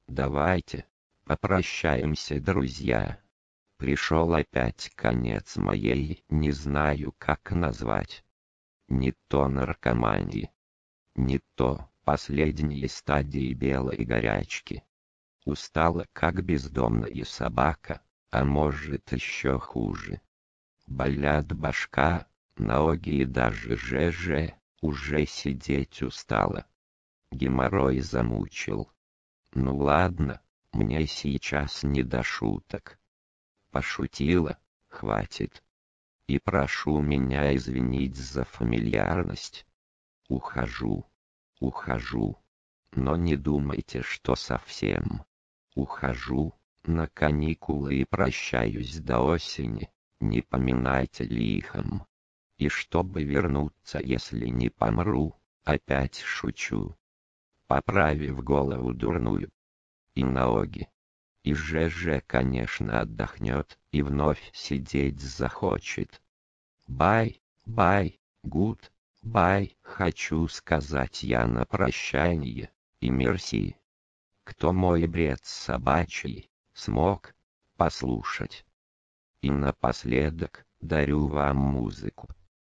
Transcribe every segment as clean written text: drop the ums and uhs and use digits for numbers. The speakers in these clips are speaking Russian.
Давайте попрощаемся, друзья. Пришел опять конец моей, не знаю как назвать. Не то наркомании, не то последней стадии белой горячки. Устала как бездомная собака, а может еще хуже. Болят башка, ноги и даже ЖЖ, уже сидеть устала. Геморрой замучил. Ну ладно, мне сейчас не до шуток. Пошутила, хватит. И прошу меня извинить за фамильярность. Ухожу. Но не думайте, что совсем. Ухожу на каникулы и прощаюсь до осени, не поминайте лихом. И чтобы вернуться, если не помру, опять шучу. Поправив голову дурную и ноги. И ЖЖ, конечно, отдохнет и вновь сидеть захочет. Бай, гуд, бай, хочу сказать я на прощание, и мерси. Кто мой бред собачий смог послушать. И напоследок дарю вам музыку.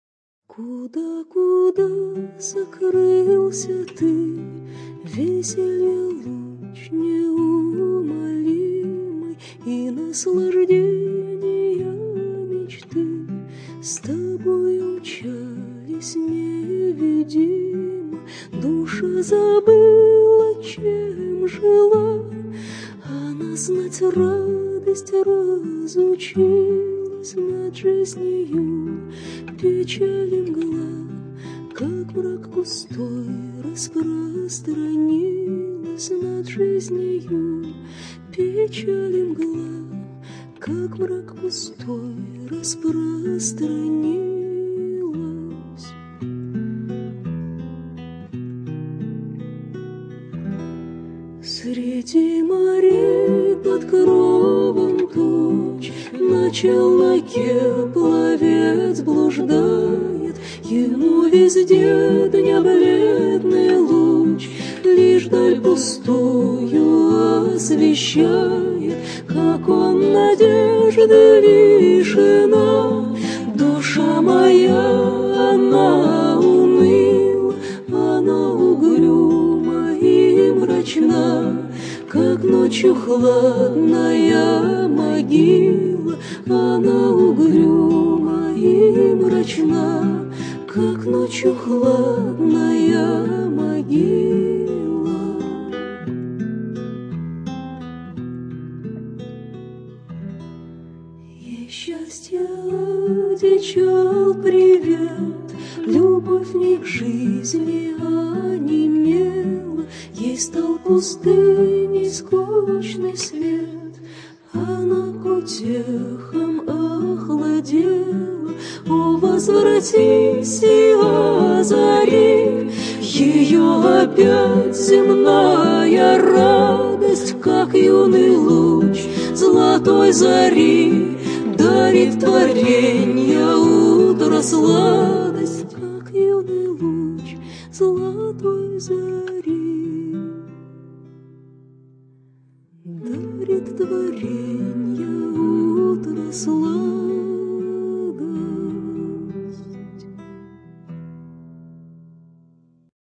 Куда закрылся ты, веселье луч неумолимый и наслаждения мечты с тобой умчались невидимо. Душа забыла, чем жила, она знать радость разучилась над жизнью. Печали мгла, как мрак густой, распространилась над жизнью. Печали мгла, как мрак густой, распространилась. Среди морей под кровом туч на челноке пловец блуждает. Ему везде дня бледный луч лишь даль пустую освещает. Как он надежда лишена, душа моя, она уныла, она угрюма и мрачна, как ночью хладная могила. Она угрюма и мрачна, как ночью хладная могила. Ей счастье одичал привет, любовь не к жизни онемела. Ей стал пустыней скучный свет, она к утехам охладела. О, возвратись и озари ее опять земная радость, как юный луч золотой зари дарит творенье утро сладость, как юный луч золотой зари дарит творенье утро сладость.